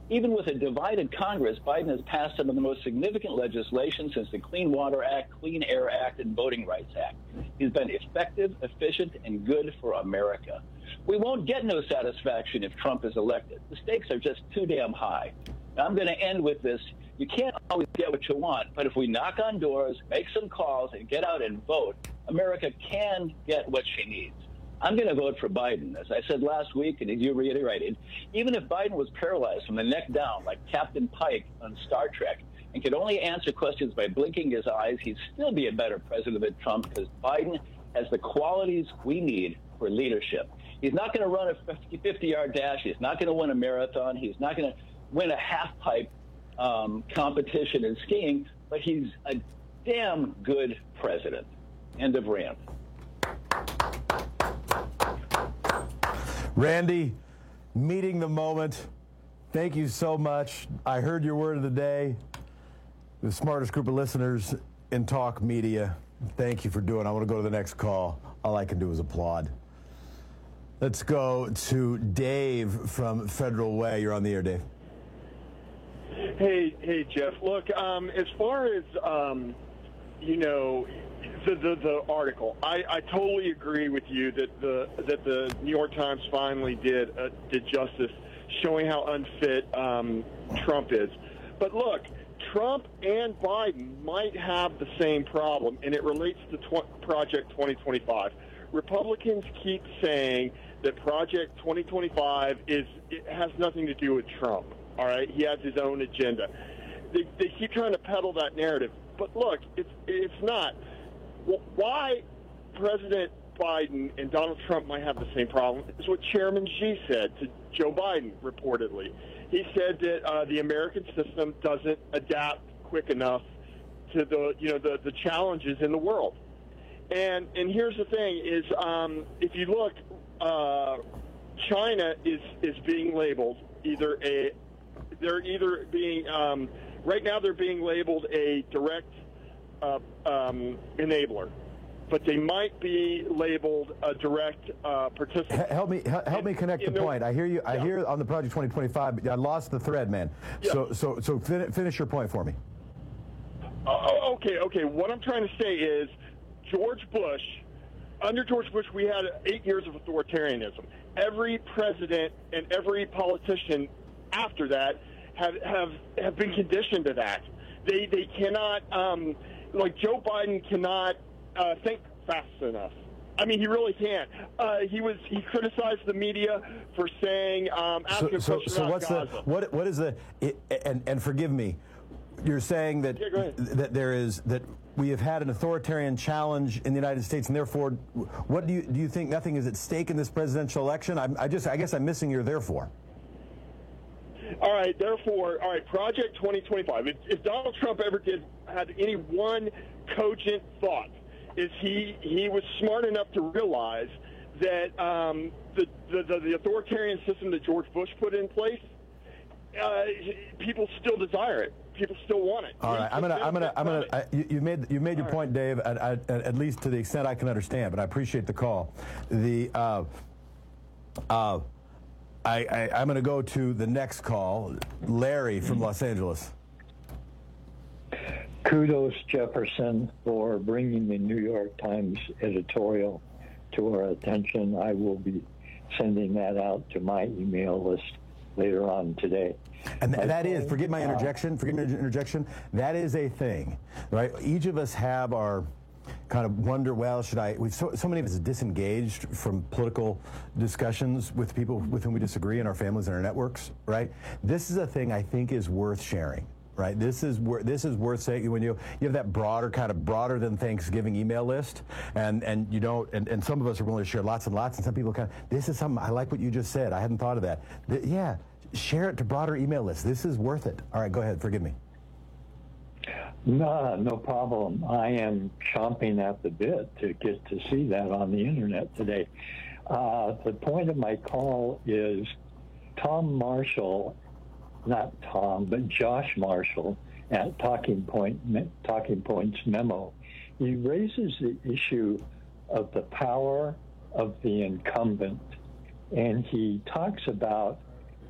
Even with a divided Congress, Biden has passed some of the most significant legislation since the Clean Water Act, Clean Air Act, and Voting Rights Act. He's been effective, efficient, and good for America. We won't get no satisfaction if Trump is elected. The stakes are just too damn high. Now, I'm going to end with this. You can't always get what you want, but if we knock on doors, make some calls, and get out and vote, America can get what she needs. I'm going to vote for Biden. As I said last week, and as you reiterated, even if Biden was paralyzed from the neck down like Captain Pike on Star Trek and could only answer questions by blinking his eyes, he'd still be a better president than Trump because Biden has the qualities we need for leadership. He's not going to run a fifty-yard dash. He's not going to win a marathon. He's not going to win a half-pipe um, competition in skiing, but he's a damn good president. End of rant. Randy, meeting the moment. Thank you so much. I heard your word of the day. The smartest group of listeners in talk media. Thank you for doing it. I want to go to the next call. All I can do is applaud. Let's go to Dave from Federal Way. You're on the air, Dave. Hey, hey, Jeff. Look, um, as far as, um, you know, The, the, the article. I, I totally agree with you that the that the New York Times finally did uh, did justice, showing how unfit um, Trump is. But look, Trump and Biden might have the same problem, and it relates to tw- Project twenty twenty-five. Republicans keep saying that Project twenty twenty-five is it has nothing to do with Trump. All right, he has his own agenda. They, they keep trying to peddle that narrative, but look, it's it's not. Why President Biden and Donald Trump might have the same problem is what Chairman Xi said to Joe Biden, reportedly. He said that uh, the American system doesn't adapt quick enough to the, you know, the, the challenges in the world. And and here's the thing is, um, if you look, uh, China is, is being labeled either a, they're either being, um, right now they're being labeled a direct Uh, um, enabler, but they might be labeled a direct uh, participant. Help me, help me connect the point. I hear you. I hear on the Project twenty twenty-five. But I lost the thread, man. Yeah. So, so, so fin- finish your point for me. Uh, okay, okay. What I'm trying to say is, George Bush, under George Bush, we had eight years of authoritarianism. Every president and every politician after that have have, have been conditioned to that. They they cannot. Um, Like Joe Biden cannot uh, think fast enough. I mean, he really can't. Uh, he was he criticized the media for saying um, asking so, so, questions so about what's Gaza. the what what is the it, and and forgive me, you're saying that Yeah, go ahead. that there is that we have had an authoritarian challenge in the United States, and therefore, what do you do you think nothing is at stake in this presidential election? I'm, I just I guess I'm missing your therefore. All right, therefore, all right, Project twenty twenty-five. If, if Donald Trump ever did had any one cogent thought, is he he was smart enough to realize that um, the, the, the the authoritarian system that George Bush put in place, uh, people still desire it. People still want it. All right, I'm gonna, I'm gonna, I'm gonna. I, you, you made, you made your point, Dave. At, at, at least to the extent I can understand, but I appreciate the call. The, uh, uh, I, I, I'm gonna go to the next call, Larry from Los Angeles. Kudos, Jefferson, for bringing the New York Times editorial to our attention. I will be sending that out to my email list later on today. And th- that is, forgive my interjection, forgive my interjection, that is a thing, right? Each of us have our kind of wonder, well, should I, we've so, so many of us are disengaged from political discussions with people with whom we disagree in our families and our networks, right? This is a thing I think is worth sharing. Right. This is where this is worth saying when you you have that broader kind of broader than Thanksgiving email list, and and you don't and, and some of us are willing to share lots and lots, and some people kind of this is something I like what you just said. I hadn't thought of that. Th- yeah, share it to broader email lists. This is worth it. All right, go ahead. Forgive me. No, no problem. I am chomping at the bit to get to see that on the internet today. Uh, the point of my call is Tom Marshall. Not Tom, but Josh Marshall at Talking Point, Talking Points memo. He raises the issue of the power of the incumbent, and he talks about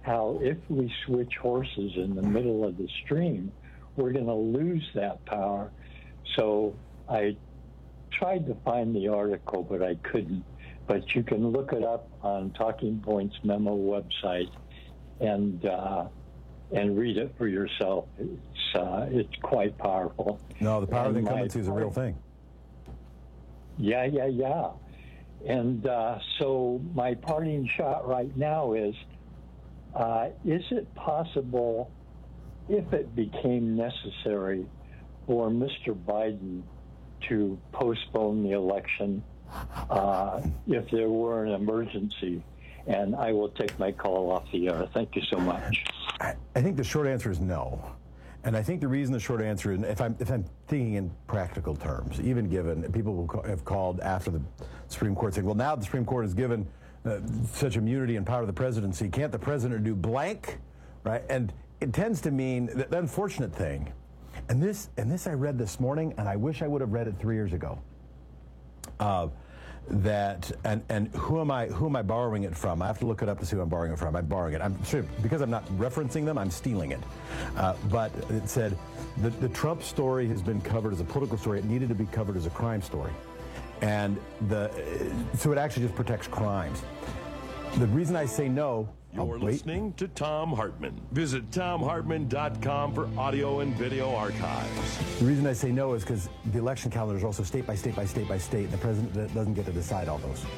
how if we switch horses in the middle of the stream, we're going to lose that power. So I tried to find the article, but I couldn't. But you can look it up on Talking Points Memo website and uh, and read it for yourself. It's uh, it's quite powerful. No, the power And of my incumbency is a real thing. Yeah, yeah, yeah. And uh, so my parting shot right now is, uh, is it possible, if it became necessary, for Mister Biden to postpone the election uh, if there were an emergency? And I will take my call off the air. Thank you so much. I, I think the short answer is no. And I think the reason the short answer is, if I'm, if I'm thinking in practical terms, even given people will call, have called after the Supreme Court saying, well, now the Supreme Court has given uh, such immunity and power to the presidency, can't the president do blank, right? And it tends to mean the, the unfortunate thing, and this and this I read this morning, and I wish I would have read it three years ago. Uh, that and and who am I who am I borrowing it from? I have to look it up to see who I'm borrowing it from. I'm borrowing it. I'm sure because I'm not referencing them, I'm stealing it. Uh, but it said the the Trump story has been covered as a political story. It needed to be covered as a crime story, and the so it actually just protects crimes. The reason I say no. You're listening to Thom Hartmann. Visit Thom Hartmann dot com for audio and video archives. The reason I say no is because the election calendar is also state by state by state by state, and the president doesn't get to decide all those.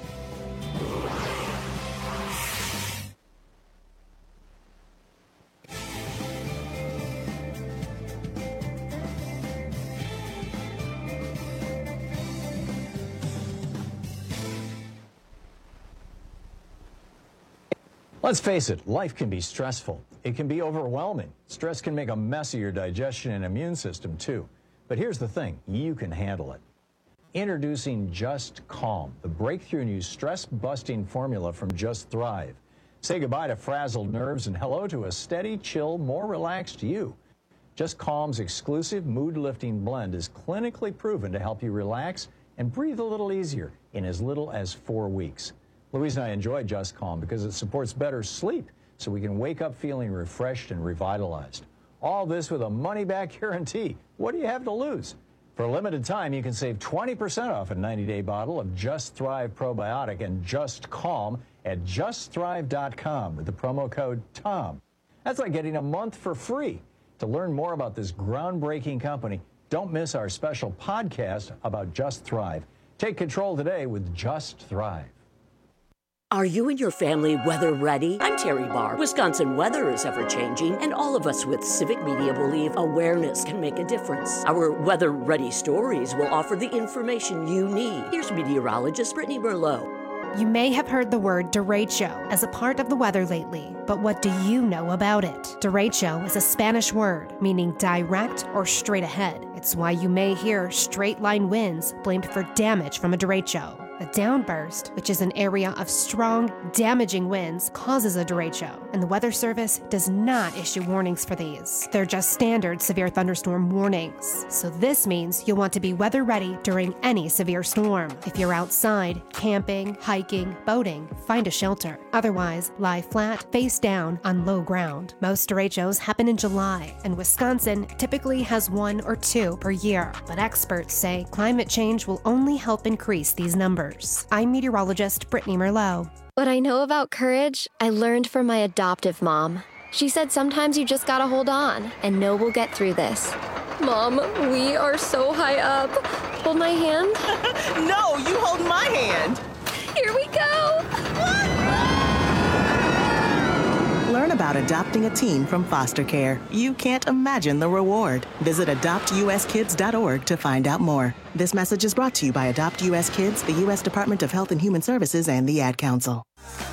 Let's face it, life can be stressful. It can be overwhelming. Stress can make a mess of your digestion and immune system, too. But here's the thing, you can handle it. Introducing Just Calm, the breakthrough new stress-busting formula from Just Thrive. Say goodbye to frazzled nerves and hello to a steady, chill, more relaxed you. Just Calm's exclusive mood-lifting blend is clinically proven to help you relax and breathe a little easier in as little as four weeks. Louise and I enjoy Just Calm because it supports better sleep so we can wake up feeling refreshed and revitalized. All this with a money-back guarantee. What do you have to lose? For a limited time, you can save twenty percent off a ninety-day bottle of Just Thrive Probiotic and Just Calm at just thrive dot com with the promo code TOM. That's like getting a month for free. To learn more about this groundbreaking company, don't miss our special podcast about Just Thrive. Take control today with Just Thrive. Are you and your family weather ready? I'm Terry Barr. Wisconsin weather is ever-changing, and all of us with Civic Media believe awareness can make a difference. Our Weather Ready stories will offer the information you need. Here's meteorologist Brittany Merlot. You may have heard the word derecho as a part of the weather lately, but what do you know about it? Derecho is a Spanish word meaning direct or straight ahead. It's why you may hear straight-line winds blamed for damage from a derecho. A downburst, which is an area of strong, damaging winds, causes a derecho, and the Weather Service does not issue warnings for these. They're just standard severe thunderstorm warnings. So this means you'll want to be weather ready during any severe storm. If you're outside, camping, hiking, boating, find a shelter. Otherwise, lie flat, face down on low ground. Most derechos happen in July, and Wisconsin typically has one or two per year. But experts say climate change will only help increase these numbers. I'm meteorologist Brittany Merlot. What I know about courage, I learned from my adoptive mom. She said sometimes you just gotta hold on and know we'll get through this. Mom, we are so high up. Hold my hand. No, you hold my hand. Here we go. Learn about adopting a teen from foster care. You can't imagine the reward. Visit adopt u s kids dot org to find out more. This message is brought to you by Adopt U S Kids, the U S Department of Health and Human Services, and the Ad Council.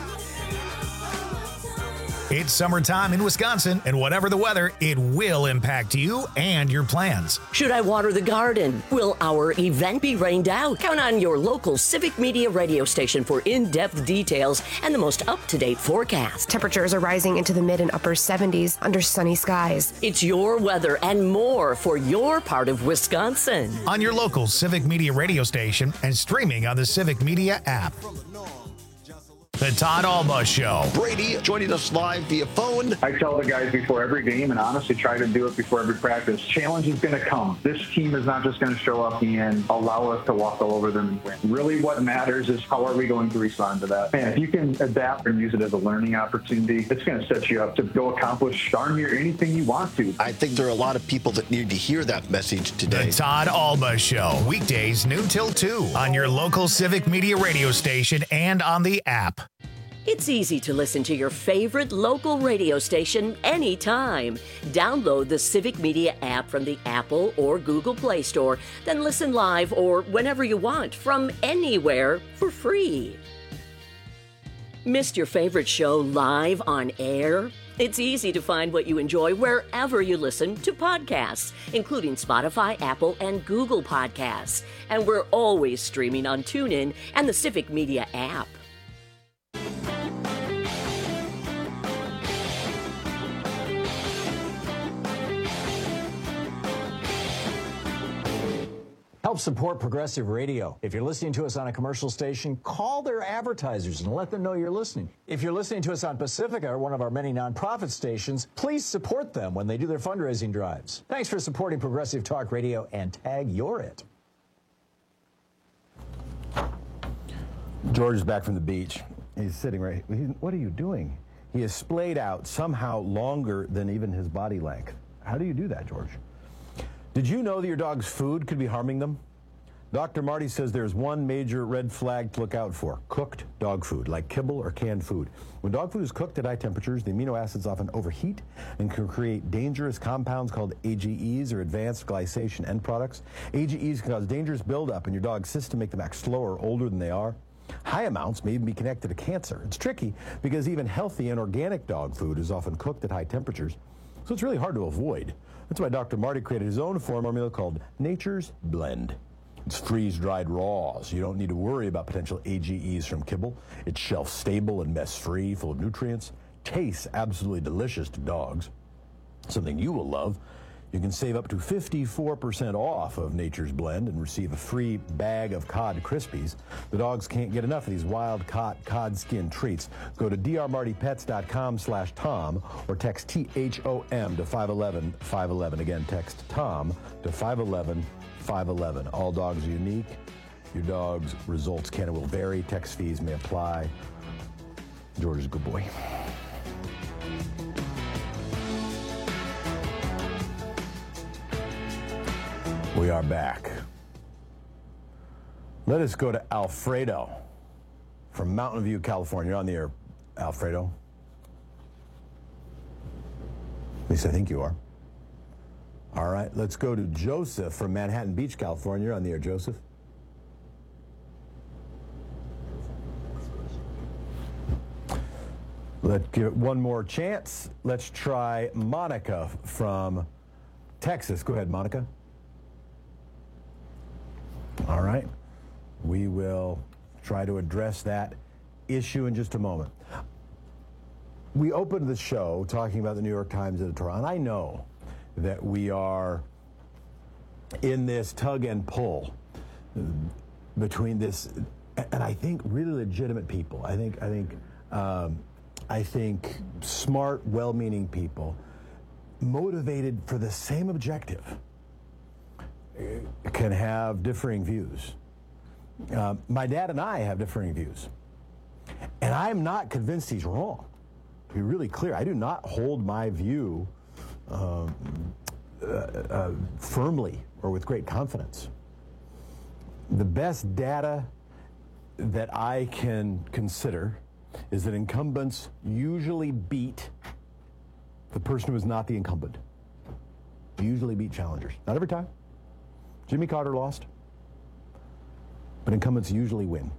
It's summertime in Wisconsin, and whatever the weather, it will impact you and your plans. Should I water the garden? Will our event be rained out? Count on your local Civic Media radio station for in-depth details and the most up-to-date forecast. Temperatures are rising into the mid and upper seventies under sunny skies. It's your weather and more for your part of Wisconsin. On your local Civic Media radio station and streaming on the Civic Media app. The Todd Alba Show. Brady joining us live via phone. I tell the guys before every game, and honestly try to do it before every practice, challenge is going to come. This team is not just going to show up and allow us to walk all over them and win. Really what matters is how are we going to respond to that. And if you can adapt and use it as a learning opportunity, it's going to set you up to go accomplish darn near anything you want to. I think there are a lot of people that need to hear that message today. The Todd Alba Show, weekdays noon till two on your local Civic Media radio station and on the app. It's easy to listen to your favorite local radio station anytime. Download the Civic Media app from the Apple or Google Play Store, then listen live or whenever you want from anywhere for free. Missed your favorite show live on air? It's easy to find what you enjoy wherever you listen to podcasts, including Spotify, Apple, and Google Podcasts. And we're always streaming on TuneIn and the Civic Media app. Help support Progressive Radio. If you're listening to us on a commercial station, call their advertisers and let them know you're listening. If you're listening to us on Pacifica, or one of our many nonprofit stations, please support them when they do their fundraising drives. Thanks for supporting Progressive Talk Radio, and tag you're it. George is back from the beach. He's sitting right here. What are you doing? He is splayed out somehow longer than even his body length. How do you do that, George? Did you know that your dog's food could be harming them? Doctor Marty says there's one major red flag to look out for: cooked dog food, like kibble or canned food. When dog food is cooked at high temperatures, the amino acids often overheat and can create dangerous compounds called A G Es, or advanced glycation end products. A G Es can cause dangerous buildup in your dog's system, make them act slower or older than they are. High amounts may even be connected to cancer. It's tricky because even healthy and organic dog food is often cooked at high temperatures, so it's really hard to avoid. That's why Doctor Marty created his own formula called Nature's Blend. It's freeze-dried raw, so you don't need to worry about potential A G Es from kibble. It's shelf-stable and mess-free, full of nutrients. Tastes absolutely delicious to dogs. Something you will love. You can save up to fifty-four percent off of Nature's Blend and receive a free bag of Cod Krispies. The dogs can't get enough of these wild-caught cod skin treats. Go to drmartypets.com slash Tom or text T H O M to five one one, five one one. Again, text Tom to five one one, five one one. All dogs are unique. Your dog's results can and will vary. Text fees may apply. George is a good boy. We are back. Let us go to Alfredo from Mountain View, California. You're on the air, Alfredo. At least I think you are. All right, let's go to Joseph from Manhattan Beach, California. You're on the air, Joseph. Let's give it one more chance. Let's try Monica from Texas. Go ahead, Monica. All right. We will try to address that issue in just a moment. We opened the show talking about the New York Times editorial, and I know that we are in this tug and pull between this, and I think really legitimate people. I think, I think, um, I think smart, well-meaning people, motivated for the same objective, can have differing views. Uh, my dad and I have differing views. And I'm not convinced he's wrong. To be really clear, I do not hold my view uh, uh, uh, firmly or with great confidence. The best data that I can consider is that incumbents usually beat the person who is not the incumbent. Usually beat challengers. Not every time. Jimmy Carter lost, but incumbents usually win.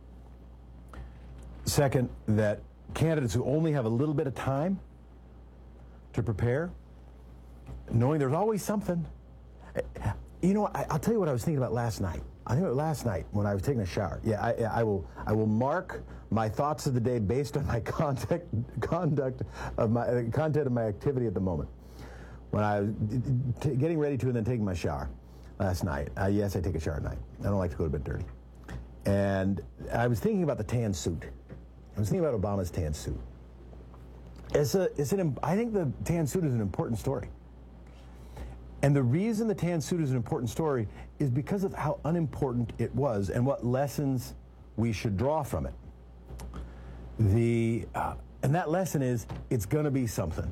Second, that candidates who only have a little bit of time to prepare, knowing there's always something. You know, I, I'll tell you what I was thinking about last night. I think last night when I was taking a shower. Yeah, I, I will. I will mark my thoughts of the day based on my contact, conduct of my uh, content of my activity at the moment. When I was t- getting ready to and then taking my shower last night. Uh, yes, I take a shower at night. I don't like to go to bed dirty. And I was thinking about the tan suit I was thinking about Obama's tan suit. It's a, it's an, I think the tan suit is an important story. And the reason the tan suit is an important story is because of how unimportant it was and what lessons we should draw from it. The, uh, and that lesson is, it's going to be something.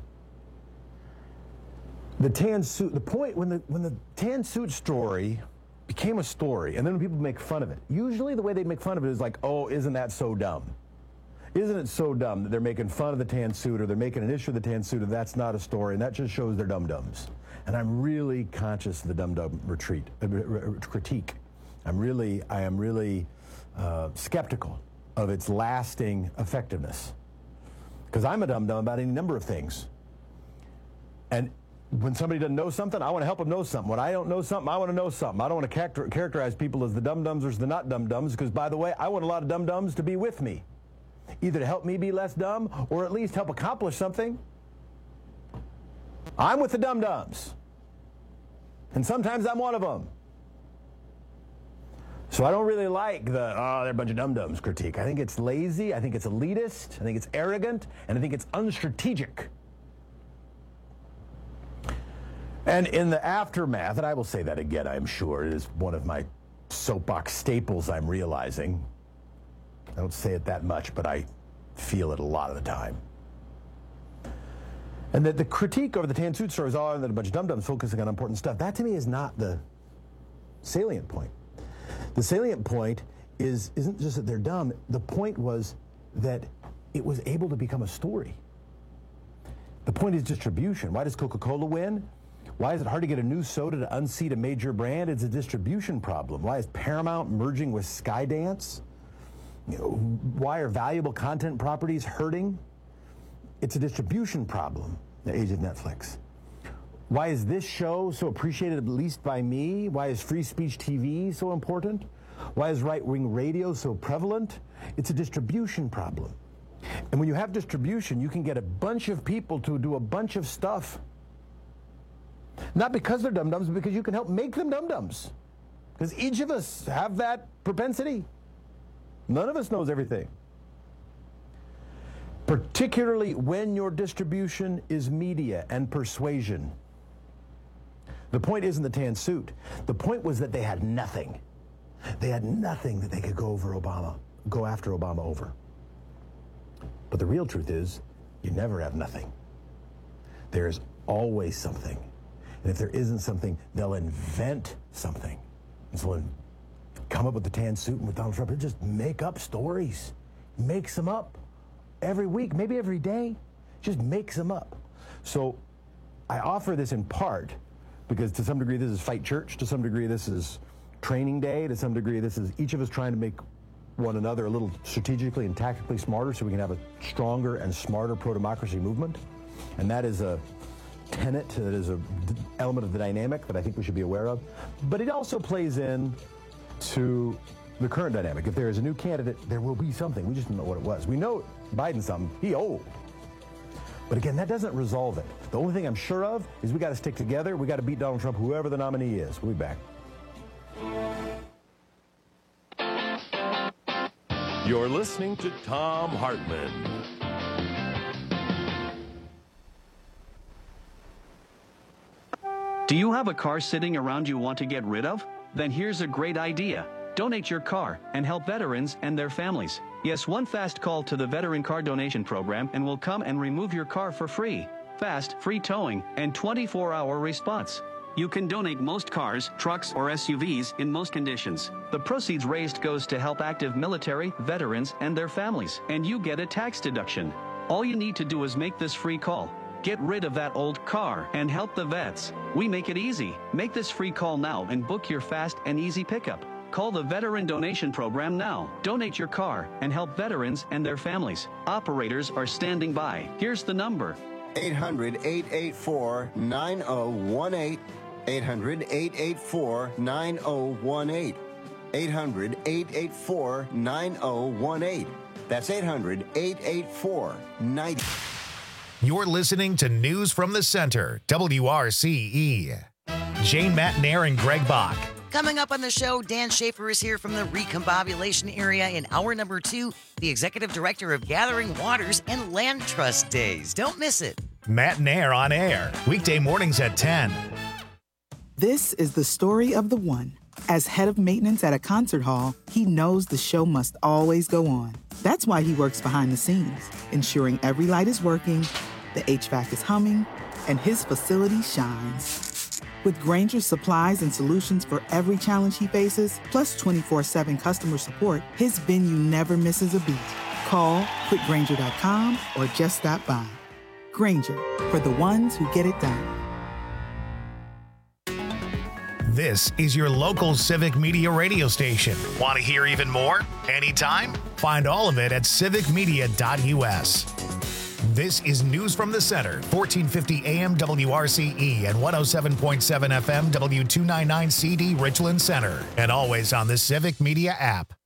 The tan suit, the point, when the, when the tan suit story became a story, and then when people make fun of it, usually the way they make fun of it is like, oh, isn't that so dumb? Isn't it so dumb that they're making fun of the tan suit, or they're making an issue of the tan suit, and that's not a story, and that just shows they're dum-dums. And I'm really conscious of the dum-dum retreat, uh, critique. I'm really, I am really uh, skeptical of its lasting effectiveness. Because I'm a dum-dum about any number of things. And when somebody doesn't know something, I want to help them know something. When I don't know something, I want to know something. I don't want to character characterize people as the dum-dums or as the not dum-dums, because, by the way, I want a lot of dum-dums to be with me, either to help me be less dumb or at least help accomplish something. I'm with the dum-dums, and sometimes I'm one of them. So I don't really like the, oh, they're a bunch of dum-dums critique. I think it's lazy, I think it's elitist, I think it's arrogant, and I think it's unstrategic. And in the aftermath, and I will say that again, I'm sure, it is one of my soapbox staples I'm realizing. I don't say it that much, but I feel it a lot of the time. And that the critique over the tan suit story is all oh, that a bunch of dum-dums focusing on important stuff. That to me is not the salient point. The salient point is, isn't just that they're dumb. The point was that it was able to become a story. The point is distribution. Why does Coca-Cola win? Why is it hard to get a new soda to unseat a major brand? It's a distribution problem. Why is Paramount merging with Skydance? You know, why are valuable content properties hurting? It's a distribution problem, the age of Netflix. Why is this show so appreciated, at least by me? Why is free speech T V so important? Why is right-wing radio so prevalent? It's a distribution problem. And when you have distribution, you can get a bunch of people to do a bunch of stuff. Not because they're dum-dums, but because you can help make them dum-dums. Because each of us have that propensity. None of us knows everything. Particularly when your distribution is media and persuasion. The point isn't the tan suit. The point was that they had nothing. They had nothing that they could go over Obama, go after Obama over. But the real truth is, you never have nothing. There's always something. And if there isn't something, they'll invent something. And so when come up with the tan suit and with Donald Trump, they'll just make up stories. Makes them up every week, maybe every day. Just makes them up. So I offer this in part because to some degree this is Fight Church, to some degree this is training day, to some degree this is each of us trying to make one another a little strategically and tactically smarter so we can have a stronger and smarter pro-democracy movement. And that is a tenet, that is an element of the dynamic that I think we should be aware of. But it also plays in to the current dynamic. If there is a new candidate, there will be something. We just don't know what it was. We know Biden's something. He old. But again, that doesn't resolve it. The only thing I'm sure of is we got to stick together. We got to beat Donald Trump, whoever the nominee is. We'll be back. You're listening to Thom Hartmann. Do you have a car sitting around you want to get rid of? Then here's a great idea. Donate your car and help veterans and their families. Yes, one fast call to the Veteran Car Donation Program and we'll come and remove your car for free. Fast, free towing, and twenty-four hour response. You can donate most cars, trucks, or S U Vs in most conditions. The proceeds raised goes to help active military, veterans, and their families, and you get a tax deduction. All you need to do is make this free call. Get rid of that old car and help the vets. We make it easy. Make this free call now and book your fast and easy pickup. Call the Veteran Donation Program now. Donate your car and help veterans and their families. Operators are standing by. Here's the number. eight hundred, eight eight four, nine oh one eight. eight hundred, eight eight four, nine oh one eight. eight hundred, eight eight four, nine oh one eight. That's eight hundred, eight eight four, nine oh one eight. You're listening to News from the Center, W R C E. Jane Matenaer and Greg Bach. Coming up on the show, Dan Schaefer is here from the Recombobulation area in hour number two, the executive director of Gathering Waters and Land Trust Days. Don't miss it. Matt and Air on air, weekday mornings at ten. This is the story of the one. As head of maintenance at a concert hall, he knows the show must always go on. That's why he works behind the scenes, ensuring every light is working, the H V A C is humming, and his facility shines. With Grainger's supplies and solutions for every challenge he faces, plus twenty-four seven customer support, his venue never misses a beat. Call quick grainger dot com or just stop by. Grainger, for the ones who get it done. This is your local Civic Media radio station. Want to hear even more? Anytime? Find all of it at civic media dot u s. This is News from the Center, fourteen fifty A M W R C E and one oh seven point seven F M W two ninety-nine C D Richland Center, and always on the Civic Media app.